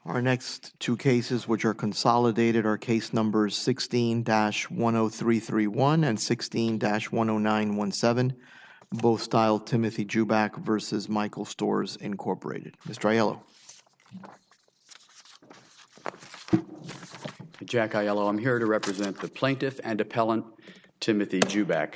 Our next two cases, which are consolidated, are case numbers 16-10331 and 16-10917, both styled Timothy Juback versus Michael Stores Incorporated. Mr. Aiello. Jack Aiello. I'm here to represent the plaintiff and appellant, Timothy Juback.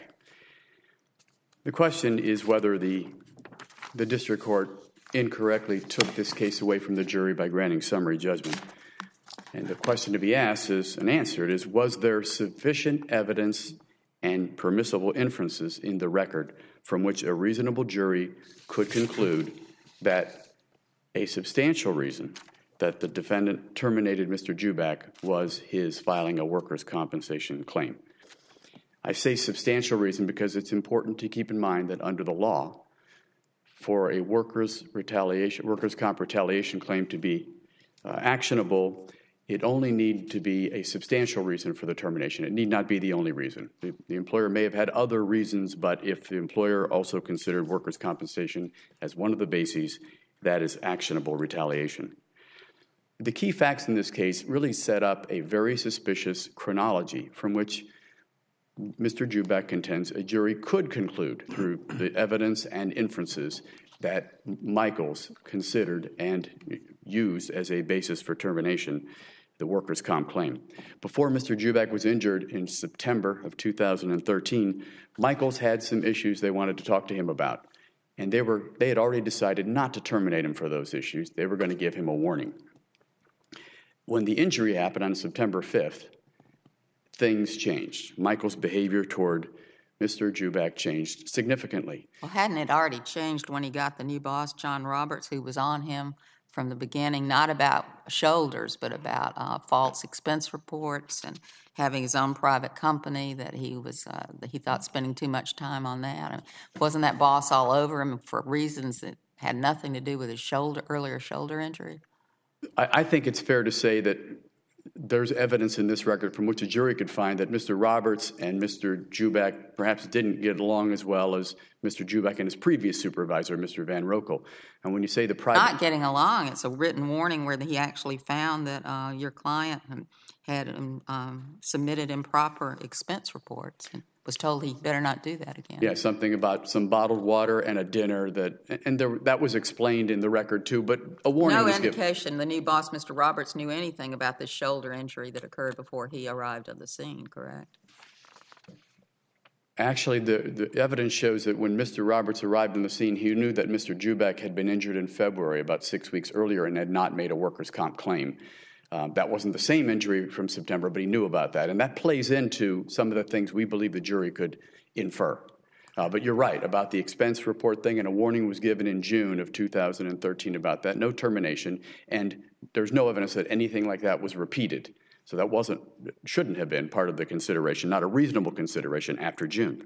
The question is whether the district court incorrectly took this case away from the jury by granting summary judgment. And the question to be asked is, and answered is, was there sufficient evidence and permissible inferences in the record from which a reasonable jury could conclude that a substantial reason that the defendant terminated Mr. Juback was his filing a workers' compensation claim? I say substantial reason because it's important to keep in mind that under the law, for a workers' comp retaliation claim to be actionable, it only need to be a substantial reason for the termination. It need not be the only reason. The employer may have had other reasons, but if the employer also considered workers' compensation as one of the bases, that is actionable retaliation. The key facts in this case really set up a very suspicious chronology from which Mr. Juback contends a jury could conclude through the evidence and inferences that Michaels considered and used as a basis for termination the workers' comp claim. Before Mr. Juback was injured in September of 2013, Michaels had some issues they wanted to talk to him about. And they had already decided not to terminate him for those issues. They were going to give him a warning. When the injury happened on September 5th, things changed. Michael's behavior toward Mr. Juback changed significantly. Well, hadn't it already changed when he got the new boss, John Roberts, who was on him from the beginning, not about shoulders, but about false expense reports and having his own private company that he thought spending too much time on that? And wasn't that boss all over him for reasons that had nothing to do with his earlier shoulder injury? I think it's fair to say that there's evidence in this record from which a jury could find that Mr. Roberts and Mr. Juback perhaps didn't get along as well as Mr. Juback and his previous supervisor, Mr. Van Rokel. And when you say the private... Not getting along, it's a written warning where he actually found that your client had submitted improper expense reports and was told he better not do that again. Yeah, something about some bottled water and a dinner that was explained in the record too, but a warning was given. No indication the new boss, Mr. Roberts, knew anything about this shoulder injury that occurred before he arrived at the scene, correct? Actually, the evidence shows that when Mr. Roberts arrived on the scene, he knew that Mr. Juback had been injured in February, about 6 weeks earlier, and had not made a workers' comp claim. That wasn't the same injury from September, but he knew about that. And that plays into some of the things we believe the jury could infer. But you're right about the expense report thing, and a warning was given in June of 2013 about that. No termination, and there's no evidence that anything like that was repeated. So that shouldn't have been part of the consideration, not a reasonable consideration after June.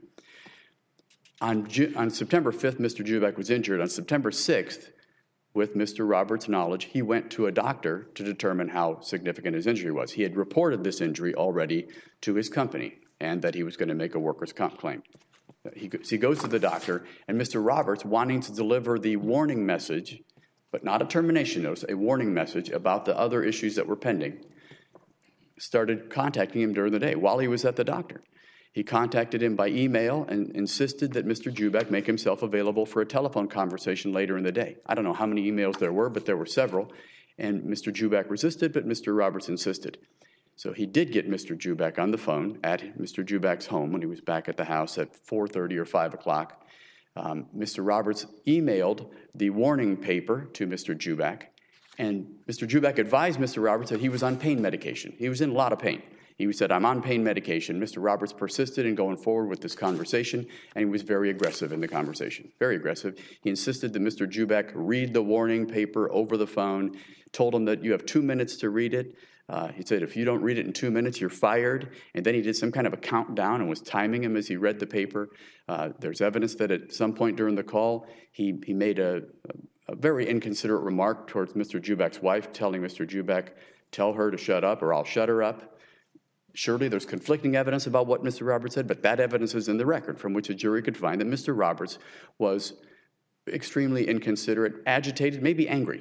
On September 5th, Mr. Juback was injured. On September 6th, with Mr. Roberts' knowledge, he went to a doctor to determine how significant his injury was. He had reported this injury already to his company and that he was going to make a workers' comp claim. He goes to the doctor, and Mr. Roberts, wanting to deliver the warning message, but not a termination notice, a warning message about the other issues that were pending, started contacting him during the day while he was at the doctor. He contacted him by email and insisted that Mr. Juback make himself available for a telephone conversation later in the day. I don't know how many emails there were, but there were several. And Mr. Juback resisted, but Mr. Roberts insisted. So he did get Mr. Juback on the phone at Mr. Juback's home when he was back at the house at 4:30 or 5 o'clock. Mr. Roberts emailed the warning paper to Mr. Juback, and Mr. Juback advised Mr. Roberts that he was on pain medication. He was in a lot of pain. He said, I'm on pain medication. Mr. Roberts persisted in going forward with this conversation, and he was very aggressive in the conversation, very aggressive. He insisted that Mr. Juback read the warning paper over the phone, told him that you have 2 minutes to read it. He said, if you don't read it in 2 minutes, you're fired. And then he did some kind of a countdown and was timing him as he read the paper. There's evidence that at some point during the call, he made a very inconsiderate remark towards Mr. Juback's wife, telling Mr. Juback, tell her to shut up or I'll shut her up. Surely there's conflicting evidence about what Mr. Roberts said, but that evidence is in the record from which a jury could find that Mr. Roberts was extremely inconsiderate, agitated, maybe angry.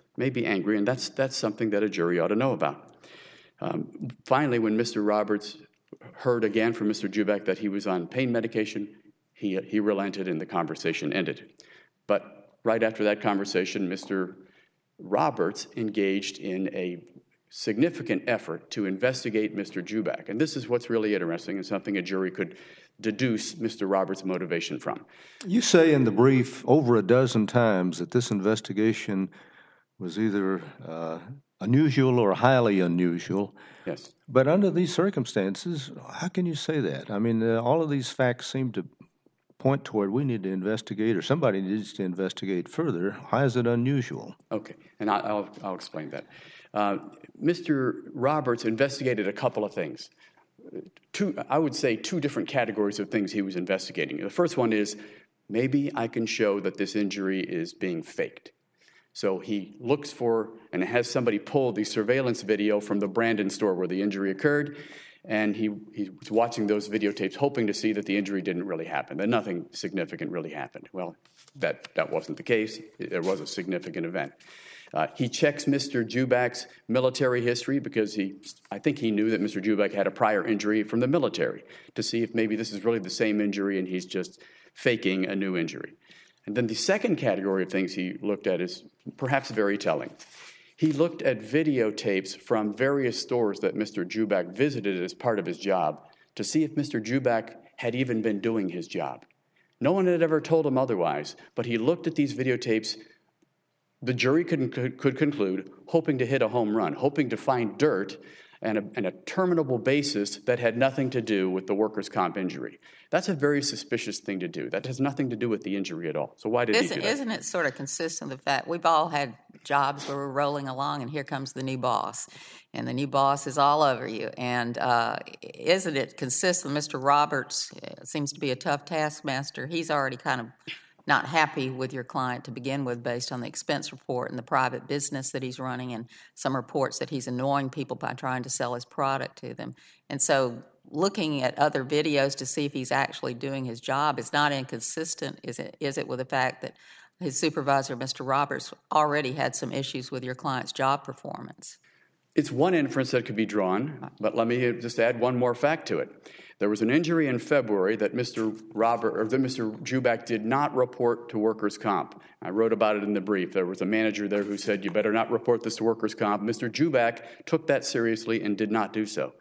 may be angry, and that's something that a jury ought to know about. Finally, when Mr. Roberts heard again from Mr. Joubek that he was on pain medication, he relented and the conversation ended. But right after that conversation, Mr. Roberts engaged in a significant effort to investigate Mr. Joubek. And this is what's really interesting and something a jury could deduce Mr. Roberts' motivation from. You say in the brief over a dozen times that this investigation was either unusual or highly unusual. Yes. But under these circumstances, how can you say that? I mean, all of these facts seem to point toward we need to investigate, or somebody needs to investigate further. Why is it unusual? Okay, and I'll explain that. Mr. Roberts investigated a couple of things. I would say two different categories of things he was investigating. The first one is, maybe I can show that this injury is being faked. So he looks for and has somebody pull the surveillance video from the Brandon store where the injury occurred, and he was watching those videotapes hoping to see that the injury didn't really happen, that nothing significant really happened. Well, that wasn't the case. There was a significant event. He checks Mr. Joubek's military history because I think he knew that Mr. Joubek had a prior injury from the military to see if maybe this is really the same injury and he's just faking a new injury. And then the second category of things he looked at is perhaps very telling. He looked at videotapes from various stores that Mr. Joubek visited as part of his job to see if Mr. Joubek had even been doing his job. No one had ever told him otherwise, but he looked at these videotapes. The jury could conclude, hoping to hit a home run, hoping to find dirt and a terminable basis that had nothing to do with the workers' comp injury. That's a very suspicious thing to do. That has nothing to do with the injury at all. So why did he do that? Isn't it sort of consistent with the fact we've all had jobs where we're rolling along and here comes the new boss, and the new boss is all over you. And isn't it consistent? Mr. Roberts seems to be a tough taskmaster. He's already kind of not happy with your client to begin with based on the expense report and the private business that he's running and some reports that he's annoying people by trying to sell his product to them. And so looking at other videos to see if he's actually doing his job is not inconsistent, is it, with the fact that his supervisor, Mr. Roberts, already had some issues with your client's job performance? It's one inference that could be drawn, but let me just add one more fact to it. There was an injury in February that Mr. Joubek did not report to workers' comp. I wrote about it in the brief. There was a manager there who said, you better not report this to workers' comp. Mr. Joubek took that seriously and did not do so.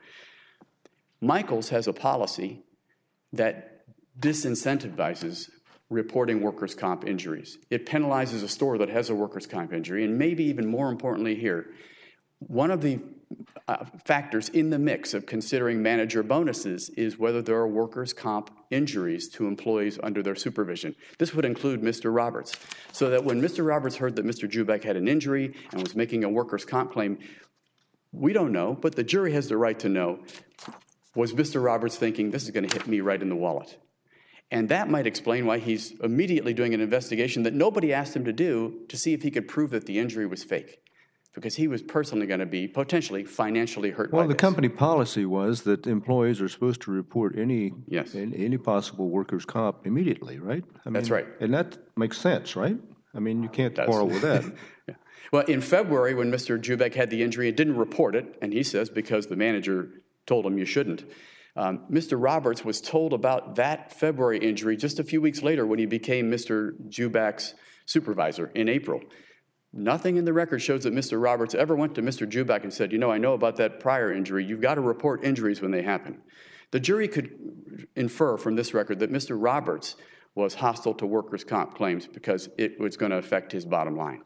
Michaels has a policy that disincentivizes reporting workers' comp injuries. It penalizes a store that has a workers' comp injury, and maybe even more importantly here, one of the factors in the mix of considering manager bonuses is whether there are workers' comp injuries to employees under their supervision. This would include Mr. Roberts. So that when Mr. Roberts heard that Mr. Joubek had an injury and was making a workers' comp claim, we don't know, but the jury has the right to know, was Mr. Roberts thinking, this is going to hit me right in the wallet? And that might explain why he's immediately doing an investigation that nobody asked him to do to see if he could prove that the injury was fake. Because he was personally going to be potentially financially hurt by this. Well, the company policy was that employees are supposed to report any possible workers' comp immediately, right? That's right. And that makes sense, right? I mean, you can't quarrel with that. Yeah. Well, in February, when Mr. Joubek had the injury and didn't report it, and he says because the manager told him you shouldn't, Mr. Roberts was told about that February injury just a few weeks later when he became Mr. Joubek's supervisor in April. Nothing in the record shows that Mr. Roberts ever went to Mr. Joubek and said, I know about that prior injury. You've got to report injuries when they happen. The jury could infer from this record that Mr. Roberts was hostile to workers' comp claims because it was going to affect his bottom line.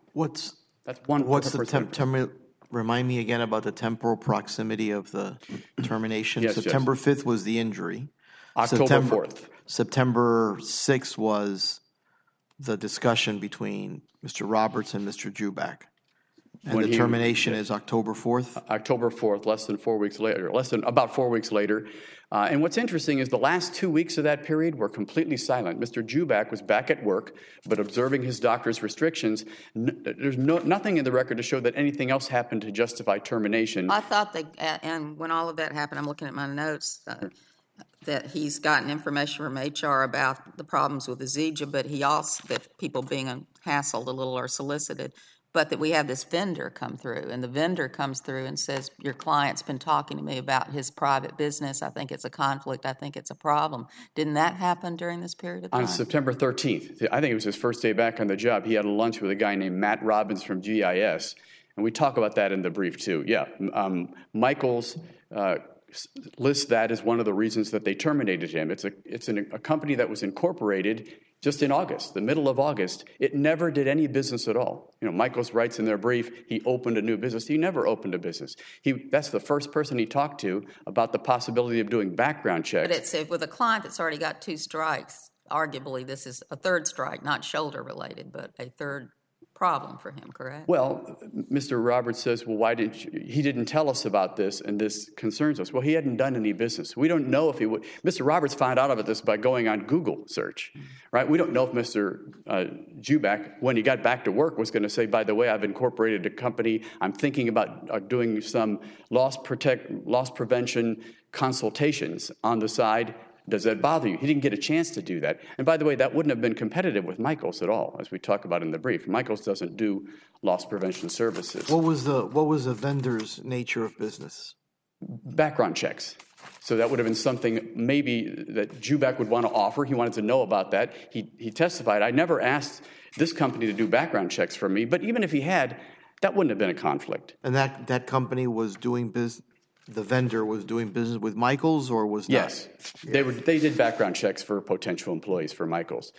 Remind me again about the temporal proximity of the termination. Yes, September 5th was the injury. October 4th. September 6th was the discussion between Mr. Roberts and Mr. Joubek. And the termination is October 4th? October 4th, about 4 weeks later. And what's interesting is the last 2 weeks of that period were completely silent. Mr. Joubek was back at work, but observing his doctor's restrictions, there's nothing in the record to show that anything else happened to justify termination. I thought and when all of that happened, I'm looking at my notes, that he's gotten information from HR about the problems with Azija, but he also, that people being hassled a little or solicited. but that we have this vendor come through, and the vendor comes through and says, your client's been talking to me about his private business. I think it's a conflict. I think it's a problem. Didn't that happen during this period of time? On September 13th, I think it was his first day back on the job, he had a lunch with a guy named Matt Robbins from GIS, and we talk about that in the brief too. Yeah, Michaels lists that as one of the reasons that they terminated him. It's a company that was incorporated just in August, the middle of August. It never did any business at all. You know, Michaels writes in their brief, he opened a new business. He never opened a business. That's the first person he talked to about the possibility of doing background checks. But it's with a client that's already got 2 strikes. Arguably, this is a 3rd strike, not shoulder related, but a 3rd problem for him, correct? Well, Mr. Roberts says, well, why didn't you? He didn't tell us about this, and this concerns us. Well, he hadn't done any business. We don't know if he would. Mr. Roberts found out about this by going on Google search, right? We don't know if Mr. Joubak, when he got back to work, was going to say, by the way, I've incorporated a company. I'm thinking about doing some loss prevention consultations on the side. Does that bother you? He didn't get a chance to do that. And by the way, that wouldn't have been competitive with Michaels at all, as we talk about in the brief. Michaels doesn't do loss prevention services. What was the vendor's nature of business? Background checks. So that would have been something maybe that Joubak would want to offer. He wanted to know about that. He testified, I never asked this company to do background checks for me, but even if he had, that wouldn't have been a conflict. And that company was doing business. The vendor was doing business with Michaels, or was not? Yes, they did background checks for potential employees for Michaels.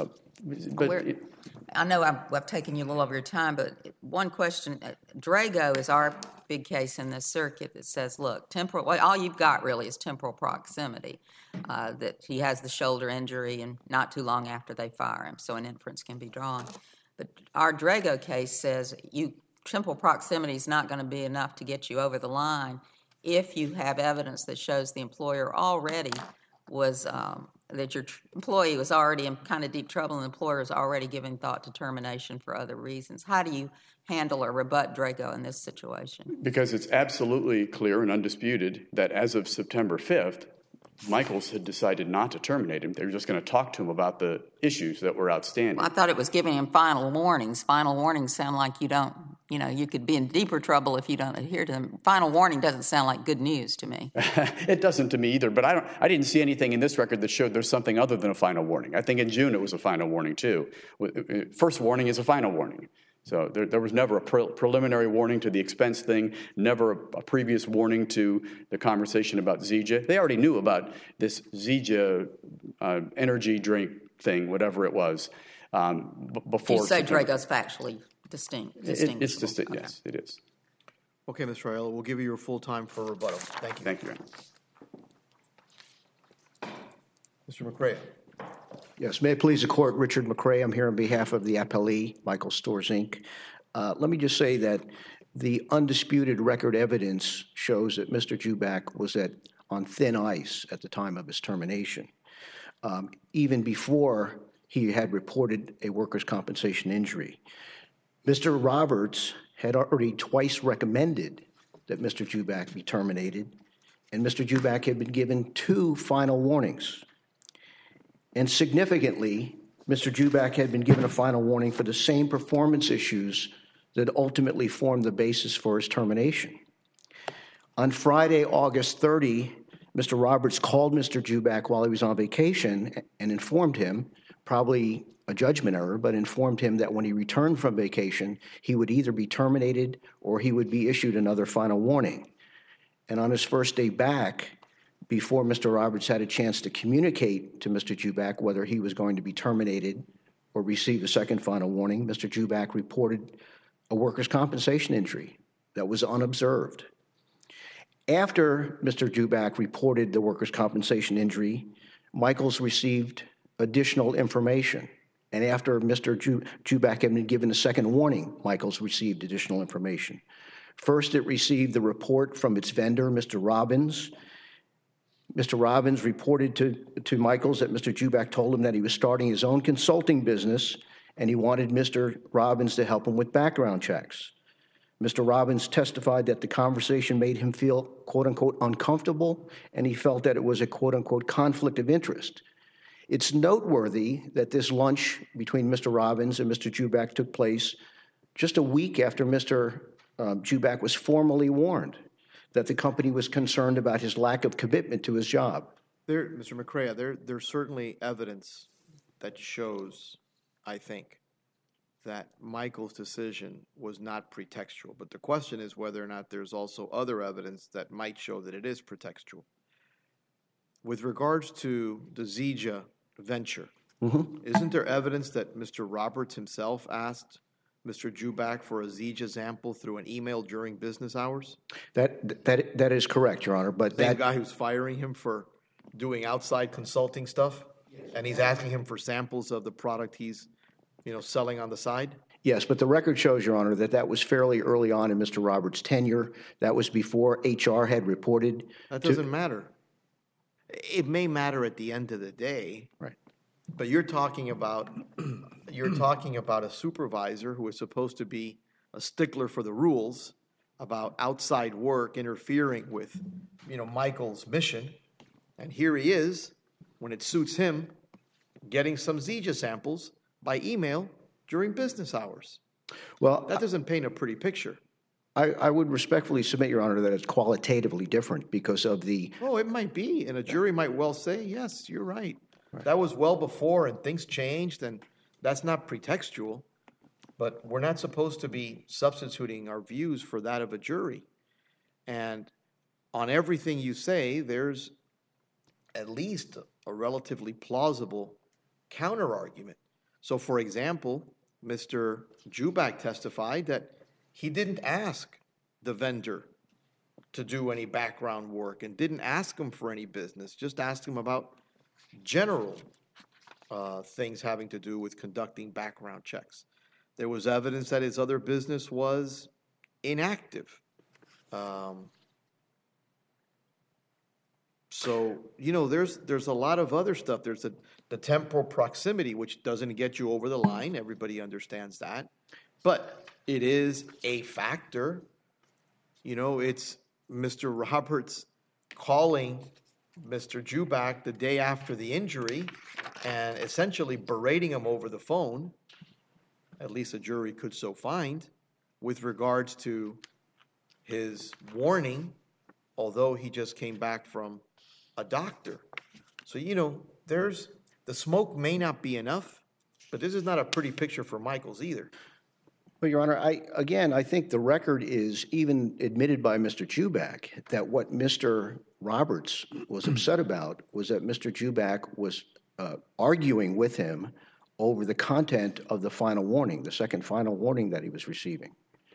I know I've taken you a little over your time, but one question: Drago is our big case in this circuit that says, look, all you've got really is temporal proximity. That he has the shoulder injury, and not too long after they fire him, so an inference can be drawn. But our Drago case says temporal proximity is not going to be enough to get you over the line if you have evidence that shows the employer already was, that your employee was already in kind of deep trouble and the employer is already giving thought to termination for other reasons. How do you handle or rebut Drago in this situation? Because it's absolutely clear and undisputed that as of September 5th, Michaels had decided not to terminate him. They were just going to talk to him about the issues that were outstanding. Well, I thought it was giving him final warnings. Final warnings sound like you could be in deeper trouble if you don't adhere to them. Final warning doesn't sound like good news to me. It doesn't to me either, but I didn't see anything in this record that showed there's something other than a final warning. I think in June it was a final warning too. First warning is a final warning. So there was never a preliminary warning to the expense thing, never a previous warning to the conversation about Zija. They already knew about this Zija energy drink thing, whatever it was, before. You say Drago's factually distinct. It's distinct, okay. Yes, it is. Okay, Mr. Aiello, we'll give you your full time for rebuttal. Thank you. Thank you. Mr. McRae. Yes, may it please the Court, Richard McRae. I'm here on behalf of the appellee, Michaels Stores, Inc. Let me just say that the undisputed record evidence shows that Mr. Joubak was on thin ice at the time of his termination. Even before he had reported a workers' compensation injury. Mr. Roberts had already twice recommended that Mr. Joubak be terminated, and Mr. Joubak had been given 2 final warnings. And significantly, Mr. Joubak had been given a final warning for the same performance issues that ultimately formed the basis for his termination. On Friday, August 30, Mr. Roberts called Mr. Joubak while he was on vacation and informed him, probably a judgment error, but informed him that when he returned from vacation, he would either be terminated or he would be issued another final warning. And on his first day back, before Mr. Roberts had a chance to communicate to Mr. Joubak whether he was going to be terminated or receive a second final warning, Mr. Joubak reported a workers' compensation injury that was unobserved. After Mr. Joubak reported the workers' compensation injury, Michaels received additional information. And after Mr. Joubak had been given a second warning, Michaels received additional information. First, it received the report from its vendor, Mr. Robbins. Mr. Robbins reported to Michaels that Mr. Joubak told him that he was starting his own consulting business and he wanted Mr. Robbins to help him with background checks. Mr. Robbins testified that the conversation made him feel, quote-unquote, uncomfortable, and he felt that it was a, quote-unquote, conflict of interest. It's noteworthy that this lunch between Mr. Robbins and Mr. Joubak took place just a week after Mr. Jubak was formally warned that the company was concerned about his lack of commitment to his job. Mr. McCrea, there's certainly evidence that shows, I think, that Michael's decision was not pretextual. But the question is whether or not there's also other evidence that might show that it is pretextual. With regards to the Zija venture, isn't there evidence that Mr. Roberts himself asked Mr. Jubak for a Zija sample through an email during business hours? That is correct, Your Honor. But Same guy who's firing him for doing outside consulting stuff, and he's asking him for samples of the product he's, selling on the side? Yes, but the record shows, Your Honor, that was fairly early on in Mr. Roberts' tenure. That was before HR had reported. That doesn't matter. It may matter at the end of the day. Right. But you're talking about a supervisor who is supposed to be a stickler for the rules about outside work interfering with, Michael's mission. And here he is, when it suits him, getting some Zija samples by email during business hours. Well, that doesn't paint a pretty picture. I would respectfully submit, Your Honor, that it's qualitatively different because of the... Oh, it might be, and a jury might well say, yes, you're right. That was well before, and things changed, and that's not pretextual. But we're not supposed to be substituting our views for that of a jury. And on everything you say, there's at least a relatively plausible counter-argument. So, for example, Mr. Jubak testified that he didn't ask the vendor to do any background work and didn't ask him for any business, just asked him about general things having to do with conducting background checks. There was evidence that his other business was inactive. So, there's a lot of other stuff. There's the temporal proximity, which doesn't get you over the line. Everybody understands that. But it is a factor. It's Mr. Roberts calling Mr. Jubak the day after the injury and essentially berating him over the phone, at least a jury could so find, with regards to his warning, although he just came back from a doctor. So, there's the smoke may not be enough, but this is not a pretty picture for Michaels either. Well, Your Honor, I think the record is even admitted by Mr. Jubak that what Mr. Roberts was upset about was that Mr. Jubak was arguing with him over the content of the final warning, the second final warning that he was receiving.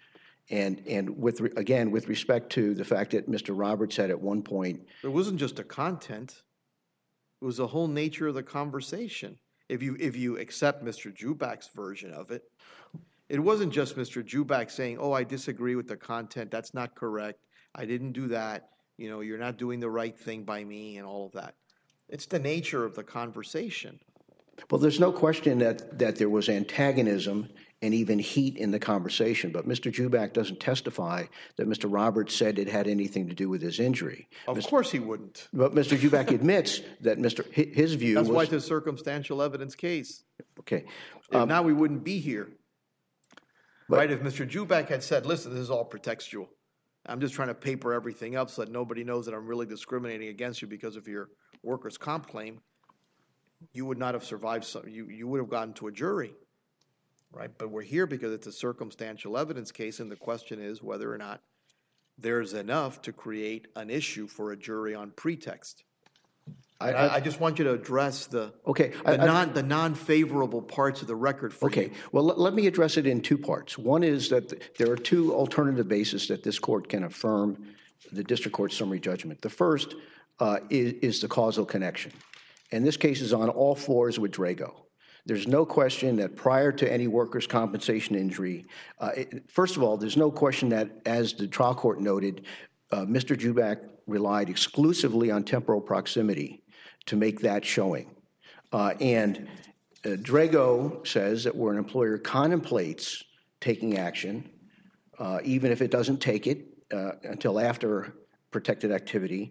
And with respect to the fact that Mr. Roberts had at one point... It wasn't just the content. It was the whole nature of the conversation. If you accept Mr. Jubak's version of it, it wasn't just Mr. Jubak saying, oh, I disagree with the content. That's not correct. I didn't do that. You're not doing the right thing by me and all of that. It's the nature of the conversation. Well, there's no question that there was antagonism and even heat in the conversation, but Mr. Jubak doesn't testify that Mr. Roberts said it had anything to do with his injury. Of course he wouldn't. But Mr. Jubak admits that his view was... That's why it's a circumstantial evidence case. Okay. If not, we wouldn't be here. Right? If Mr. Jubak had said, listen, this is all pretextual. I'm just trying to paper everything up so that nobody knows that I'm really discriminating against you because of your workers' comp claim, you would not have survived. You would have gotten to a jury, right? But we're here because it's a circumstantial evidence case, and the question is whether or not there's enough to create an issue for a jury on pretext. I just want you to address the non-favorable parts of the record for you. Okay. Well, let me address it in two parts. One is that there are two alternative bases that this court can affirm the district court summary judgment. The first is the causal connection. And this case is on all fours with Drago. There's no question that prior to any workers' compensation injury, first of all, there's no question that, as the trial court noted, Mr. Jubak relied exclusively on temporal proximity to make that showing. And Drago says that where an employer contemplates taking action, even if it doesn't take it until after protected activity,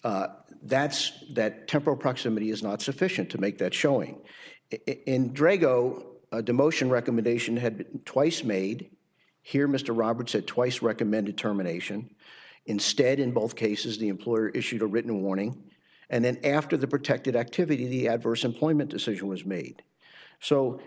that temporal proximity is not sufficient to make that showing. In Drago, a demotion recommendation had been twice made, Here, Mr. Roberts had twice recommended termination. Instead, in both cases, the employer issued a written warning. And then after the protected activity, the adverse employment decision was made. So,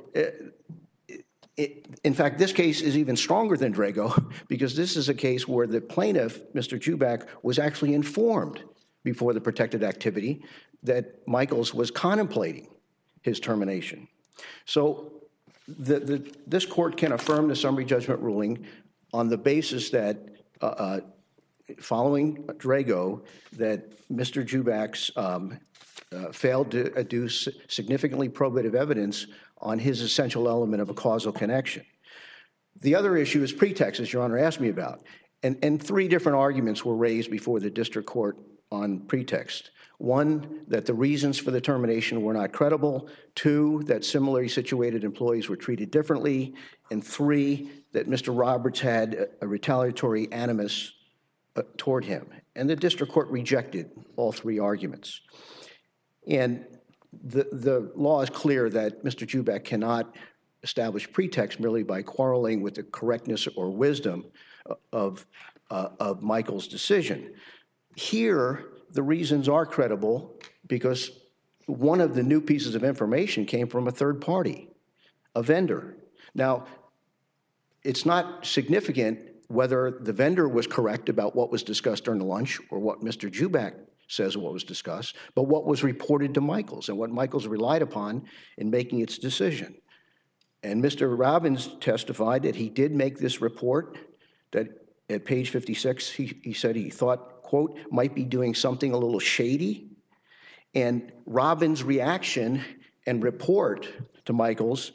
in fact, this case is even stronger than Drago because this is a case where the plaintiff, Mr. Juback, was actually informed before the protected activity that Michaels was contemplating his termination. So this court can affirm the summary judgment ruling on the basis that following Drago, that Mr. Juback's failed to adduce significantly probative evidence on his essential element of a causal connection. The other issue is pretext, as Your Honor asked me about. And three different arguments were raised before the district court on pretext. One, that the reasons for the termination were not credible. Two, that similarly situated employees were treated differently. And three, that Mr. Roberts had a retaliatory animus toward him. And the district court rejected all three arguments. And the law is clear that Mr. Juback cannot establish pretext merely by quarreling with the correctness or wisdom of Michael's decision. Here, the reasons are credible because one of the new pieces of information came from a third party, a vendor. Now, it's not significant whether the vendor was correct about what was discussed during the lunch or what Mr. Juback says what was discussed, but what was reported to Michaels and what Michaels relied upon in making its decision. And Mr. Robbins testified that he did make this report, that at page 56, he said he thought, quote, might be doing something a little shady. And Robbins' reaction and report to Michaels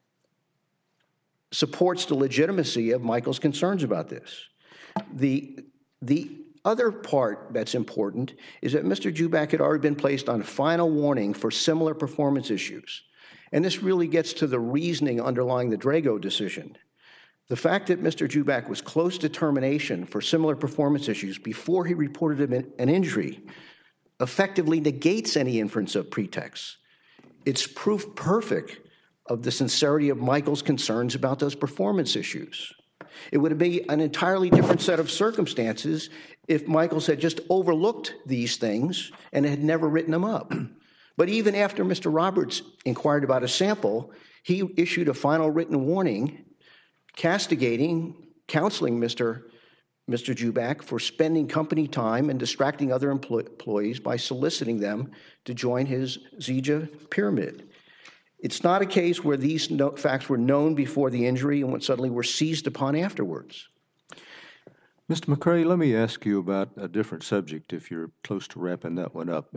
supports the legitimacy of Michael's concerns about this. The other part that's important is that Mr. Juback had already been placed on final warning for similar performance issues. And this really gets to the reasoning underlying the Drago decision. The fact that Mr. Juback was close to termination for similar performance issues before he reported an injury effectively negates any inference of pretext. It's proof perfect of the sincerity of Michael's concerns about those performance issues. It would be an entirely different set of circumstances if Michaels had just overlooked these things and had never written them up. But even after Mr. Roberts inquired about a sample, he issued a final written warning castigating, counseling Mr. Juback for spending company time and distracting other employees by soliciting them to join his Zija pyramid. It's not a case where these facts were known before the injury and suddenly were seized upon afterwards. Mr. McCray, let me ask you about a different subject if you're close to wrapping that one up.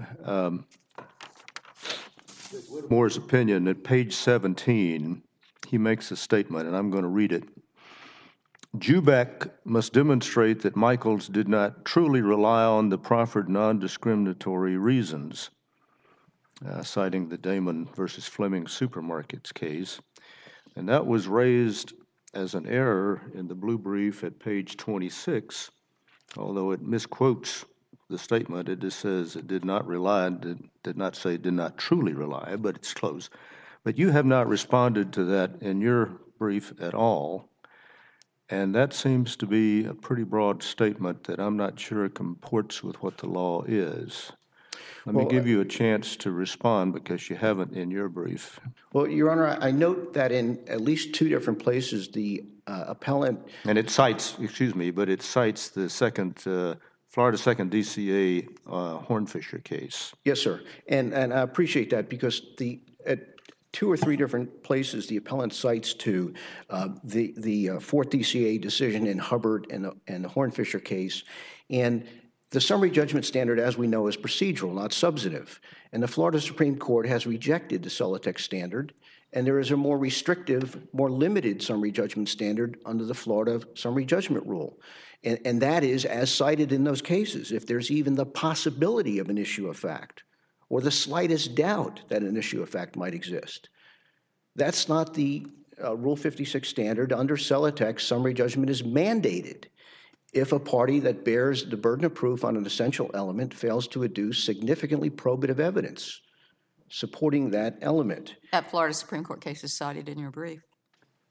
Moore's opinion at page 17, he makes a statement, and I'm going to read it. Juback must demonstrate that Michaels did not truly rely on the proffered non-discriminatory reasons, citing the Damon versus Fleming supermarkets case. And that was raised as an error in the blue brief at page 26, although it misquotes the statement. It just says it did not rely, did not say did not truly rely, but it's close. But you have not responded to that in your brief at all, and that seems to be a pretty broad statement that I'm not sure comports with what the law is. Let me give you a chance to respond because you haven't in your brief. Well, Your Honor, I note that in at least two different places the appellant... And it cites, but it cites the Florida 2nd DCA Hornfisher case. Yes, sir. And I appreciate that because at two or three different places the appellant cites to the 4th DCA decision in Hubbard and the Hornfisher case. And the summary judgment standard, as we know, is procedural, not substantive. And the Florida Supreme Court has rejected the Celotex standard, and there is a more restrictive, more limited summary judgment standard under the Florida summary judgment rule. And that is, as cited in those cases, if there's even the possibility of an issue of fact or the slightest doubt that an issue of fact might exist. That's not the Rule 56 standard. Under Celotex, summary judgment is mandated if a party that bears the burden of proof on an essential element fails to adduce significantly probative evidence supporting that element. That Florida Supreme Court case is cited in your brief.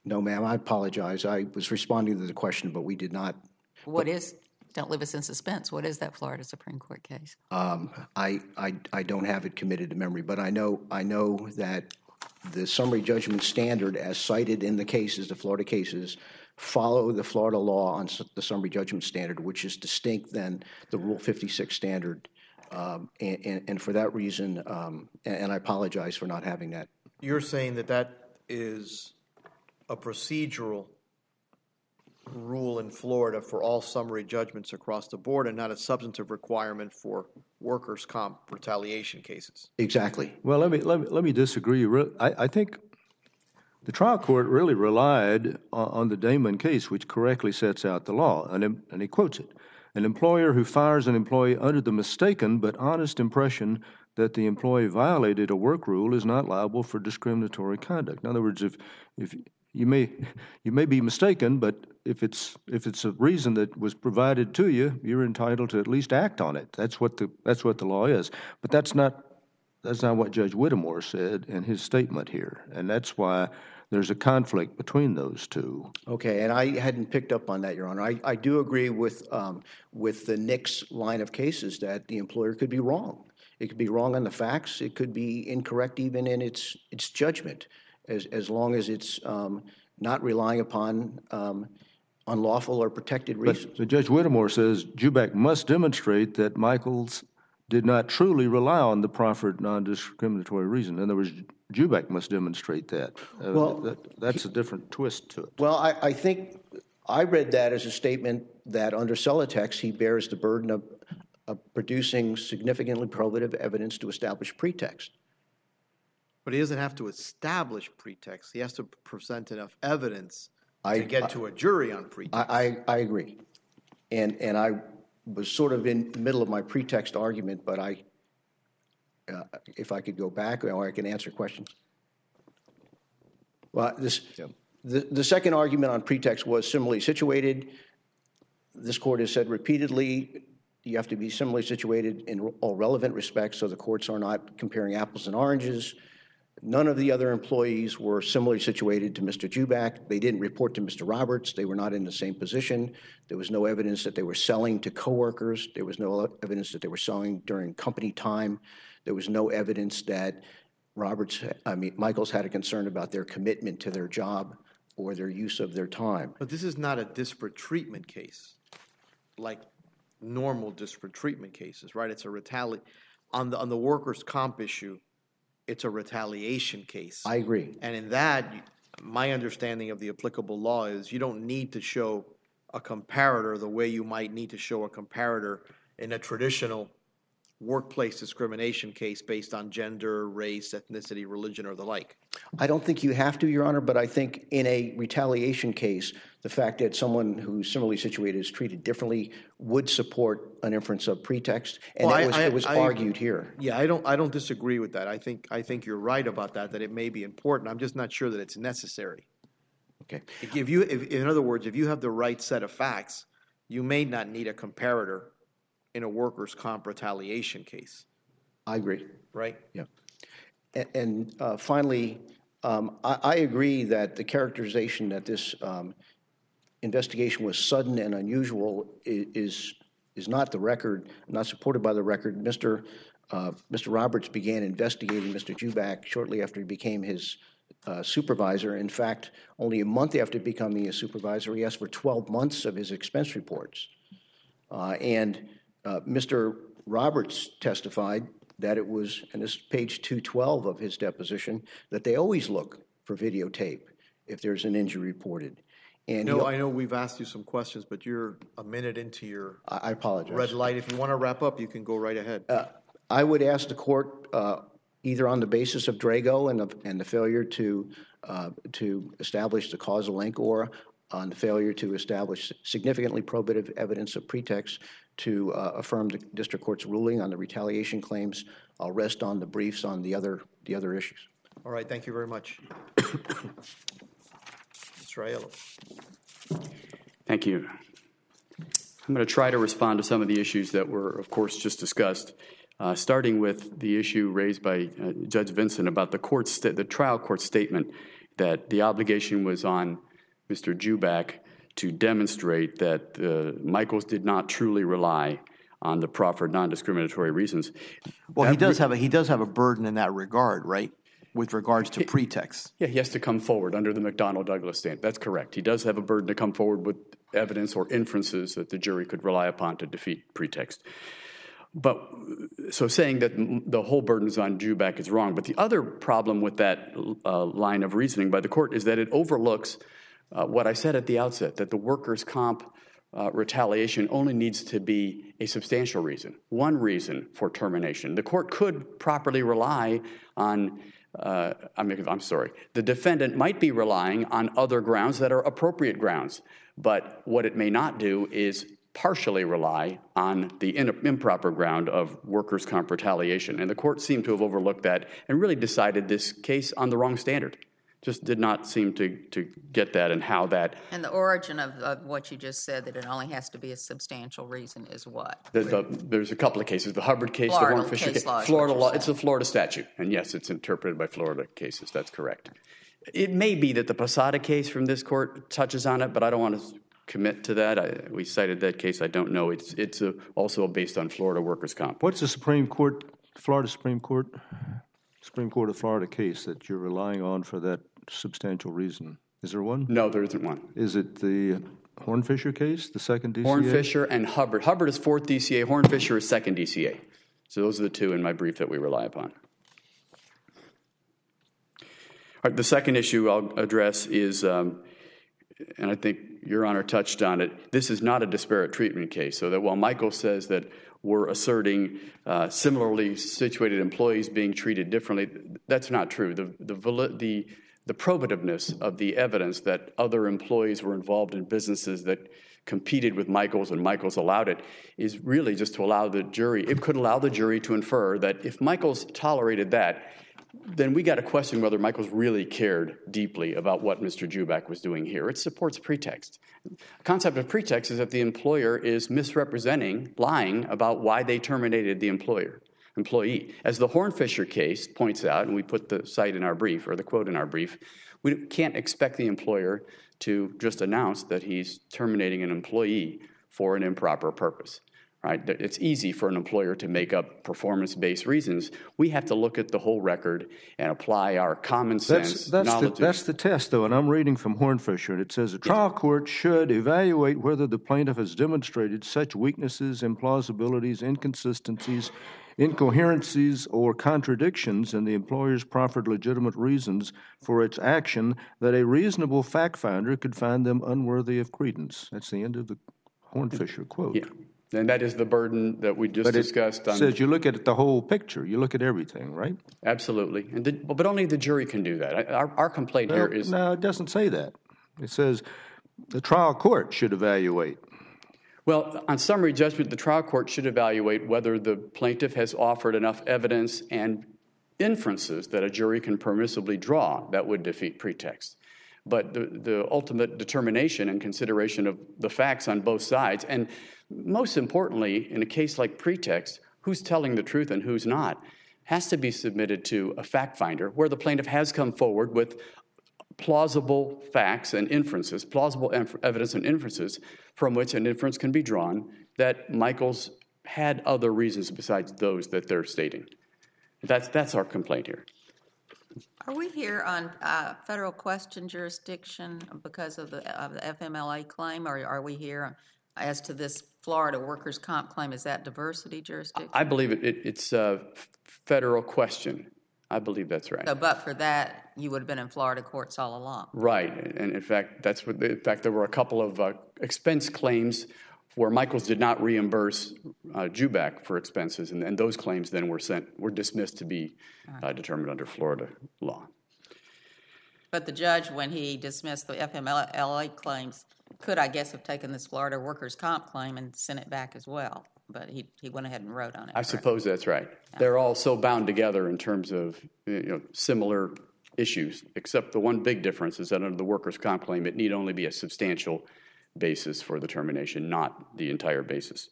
No, ma'am, I apologize. I was responding to the question, but we did not. Don't leave us in suspense. What is that Florida Supreme Court case? I don't have it committed to memory, but I know that the summary judgment standard as cited in the cases, the Florida cases, follow the Florida law on the summary judgment standard, which is distinct than the Rule 56 standard. And for that reason, and I apologize for not having that. You're saying that that is a procedural rule in Florida for all summary judgments across the board and not a substantive requirement for workers' comp retaliation cases. Exactly. Well, let me disagree. I think the trial court really relied on the Damon case, which correctly sets out the law, and he quotes it. An employer who fires an employee under the mistaken but honest impression that the employee violated a work rule is not liable for discriminatory conduct. In other words, if you may be mistaken, but if it's a reason that was provided to you, you're entitled to at least act on it. That's what the law is. But that's not what Judge Whittemore said in his statement here, and that's why there's a conflict between those two. Okay, and I hadn't picked up on that, Your Honor. I do agree with the Nix line of cases that the employer could be wrong. It could be wrong on the facts. It could be incorrect even in its judgment, as long as it's not relying upon unlawful or protected reasons. But Judge Whittemore says Juback must demonstrate that Michaels did not truly rely on the proffered non-discriminatory reason. In other words, Juback must demonstrate that. That's a different twist to it. Well, I think I read that as a statement that under Celotex he bears the burden of producing significantly probative evidence to establish pretext. But he doesn't have to establish pretext. He has to present enough evidence to get to a jury on pretext. I agree. And I was sort of in the middle of my pretext argument, but if I could go back, or I can answer questions. Well, the second argument on pretext was similarly situated. This court has said repeatedly you have to be similarly situated in all relevant respects, so the courts are not comparing apples and oranges. None of the other employees were similarly situated to Mr. Juback. They didn't report to Mr. Roberts. They were not in the same position. There was no evidence that they were selling to coworkers. There was no evidence that they were selling during company time. There was no evidence that Michaels had a concern about their commitment to their job or their use of their time. But this is not a disparate treatment case, like normal disparate treatment cases, right? It's a on the workers' comp issue. It's a retaliation case. I agree. And in that, my understanding of the applicable law is you don't need to show a comparator the way you might need to show a comparator in a traditional workplace discrimination case based on gender, race, ethnicity, religion, or the like. I don't think you have to, Your Honor, but I think in a retaliation case, the fact that someone who's similarly situated is treated differently would support an inference of pretext, and it was argued here. Yeah, I don't disagree with that. I think you're right about that it may be important. I'm just not sure that it's necessary. Okay. In other words, if you have the right set of facts, you may not need a comparator in a workers' comp retaliation case. I agree. Right? Yeah. And finally, I agree that the characterization that this investigation was sudden and unusual is not the record, not supported by the record. Mr. Roberts began investigating Mr. Juback shortly after he became his supervisor. In fact, only a month after becoming a supervisor, he asked for 12 months of his expense reports. And Mr. Roberts testified that it was, and this is page 212 of his deposition, that they always look for videotape if there's an injury reported. And I know we've asked you some questions, but you're a minute into your I apologize. Red light. If you want to wrap up, you can go right ahead. I would ask the court, either on the basis of Drago and the failure to establish the causal link, or on the failure to establish significantly probative evidence of pretext, to affirm the district court's ruling on the retaliation claims. I'll rest on the briefs on the other issues. All right. Thank you very much. Mr. Aiello. Thank you. I'm going to try to respond to some of the issues that were, of course, just discussed, starting with the issue raised by Judge Vinson about the trial court statement that the obligation was on Mr. Juback to demonstrate that Michaels did not truly rely on the proffered non-discriminatory reasons. Well, he does have a burden in that regard, right? With regards to pretext. Yeah, he has to come forward under the McDonnell-Douglas standard. That's correct. He does have a burden to come forward with evidence or inferences that the jury could rely upon to defeat pretext. But so saying that the whole burden is on Juback is wrong. But the other problem with that line of reasoning by the court is that it overlooks what I said at the outset, that the workers' comp retaliation only needs to be a substantial reason, one reason for termination. The court could properly rely on, the defendant might be relying on other grounds that are appropriate grounds, but what it may not do is partially rely on the improper ground of workers' comp retaliation. And the court seemed to have overlooked that and really decided this case on the wrong standard. Just did not seem to get that and how that. And the origin of what you just said, that it only has to be a substantial reason, is what? There's a couple of cases. The Hubbard case, Florida the Hornfisher case. law Florida law. It's a Florida statute. And yes, it's interpreted by Florida cases. That's correct. It may be that the Posada case from this court touches on it, but I don't want to commit to that. We cited that case. I don't know. It's also based on Florida workers' comp. What's the Florida Supreme Court of Florida case that you're relying on for that substantial reason? Is there one? No, there isn't one. Is it the Hornfisher case, the second DCA? Hornfisher and Hubbard. Hubbard is 4th DCA. Hornfisher is 2nd DCA. So those are the two in my brief that we rely upon. All right, the second issue I'll address is, and I think Your Honor touched on it, this is not a disparate treatment case. So that while Michael says that we're asserting similarly situated employees being treated differently, that's not true. The probativeness of the evidence that other employees were involved in businesses that competed with Michael's and Michael's allowed it is really just to allow the jury. It could allow the jury to infer that if Michael's tolerated that, then we got to question whether Michael's really cared deeply about what Mr. Juback was doing here. It supports pretext. The concept of pretext is that the employer is misrepresenting, lying about why they terminated the employee. As the Hornfisher case points out, and we put the cite in our brief, or the quote in our brief, we can't expect the employer to just announce that he's terminating an employee for an improper purpose. Right? It's easy for an employer to make up performance-based reasons. We have to look at the whole record and apply our common sense knowledge. That's the test, though, and I'm reading from Hornfisher, and it says, a trial court should evaluate whether the plaintiff has demonstrated such weaknesses, implausibilities, inconsistencies, incoherencies, or contradictions in the employer's proffered legitimate reasons for its action that a reasonable fact finder could find them unworthy of credence. That's the end of the Hornfisher quote. Yeah. And that is the burden that we just discussed. It says you look at the whole picture. You look at everything, right? Absolutely. But only the jury can do that. Our complaint here is... No, it doesn't say that. It says the trial court should evaluate. Well, on summary judgment, the trial court should evaluate whether the plaintiff has offered enough evidence and inferences that a jury can permissibly draw that would defeat pretext. But the ultimate determination and consideration of the facts on both sides, and most importantly, in a case like pretext, who's telling the truth and who's not, has to be submitted to a fact finder where the plaintiff has come forward with plausible facts and inferences, plausible evidence and inferences from which an inference can be drawn that Michael's had other reasons besides those that they're stating. That's our complaint here. Are we here on federal question jurisdiction because of the FMLA claim, or are we here as to this Florida workers' comp claim? Is that diversity jurisdiction? I believe it's a federal question. I believe that's right. So, but for that, you would have been in Florida courts all along. Right, and in fact, there were a couple of expense claims where Michaels did not reimburse Juback for expenses, and those claims then were dismissed to be determined under Florida law. But the judge, when he dismissed the FMLA claims, could, I guess, have taken this Florida workers' comp claim and sent it back as well. But he went ahead and wrote on it. I suppose that's right. Yeah. They're all so bound together in terms of similar issues, except the one big difference is that under the workers' comp claim, it need only be a substantial basis for the termination, not the entire basis.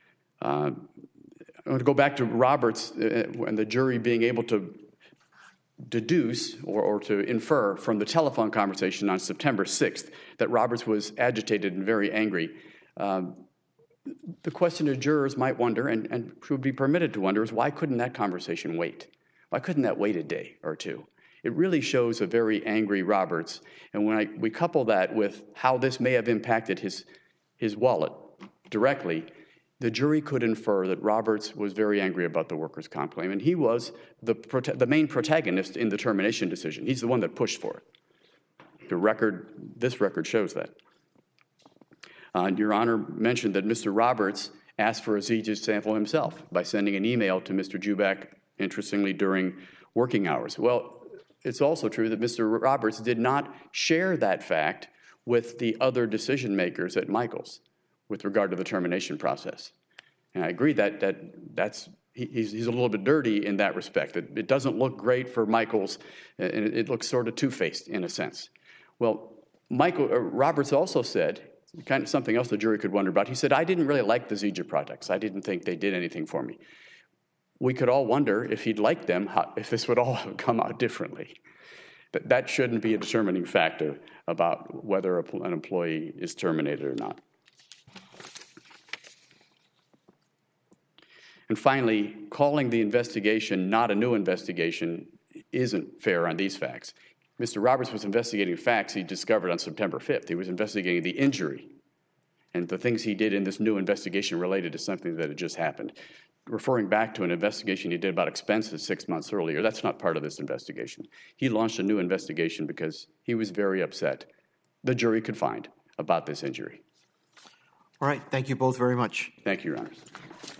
I want to go back to Roberts and the jury being able to deduce or to infer from the telephone conversation on September 6th that Roberts was agitated and very angry. The question that jurors might wonder, and should be permitted to wonder, is why couldn't that conversation wait? Why couldn't that wait a day or two? It really shows a very angry Roberts. And when we couple that with how this may have impacted his wallet directly, the jury could infer that Roberts was very angry about the workers' comp claim, and he was the main protagonist in the termination decision. He's the one that pushed for it. This record shows that. Your Honor mentioned that Mr. Roberts asked for a ZJ sample himself by sending an email to Mr. Juback, interestingly, during working hours. Well, it's also true that Mr. Roberts did not share that fact with the other decision makers at Michaels with regard to the termination process. And I agree that he's a little bit dirty in that respect. It doesn't look great for Michaels, and it looks sort of two-faced in a sense. Well, Roberts also said, kind of something else the jury could wonder about. He said, I didn't really like the ZJ products. I didn't think they did anything for me. We could all wonder if he'd liked them, if this would all have come out differently. That shouldn't be a determining factor about whether an employee is terminated or not. And finally, calling the investigation not a new investigation isn't fair on these facts. Mr. Roberts was investigating facts he discovered on September 5th. He was investigating the injury and the things he did in this new investigation related to something that had just happened. Referring back to an investigation he did about expenses 6 months earlier, that's not part of this investigation. He launched a new investigation because he was very upset, the jury could find, about this injury. All right. Thank you both very much. Thank you, Your Honors.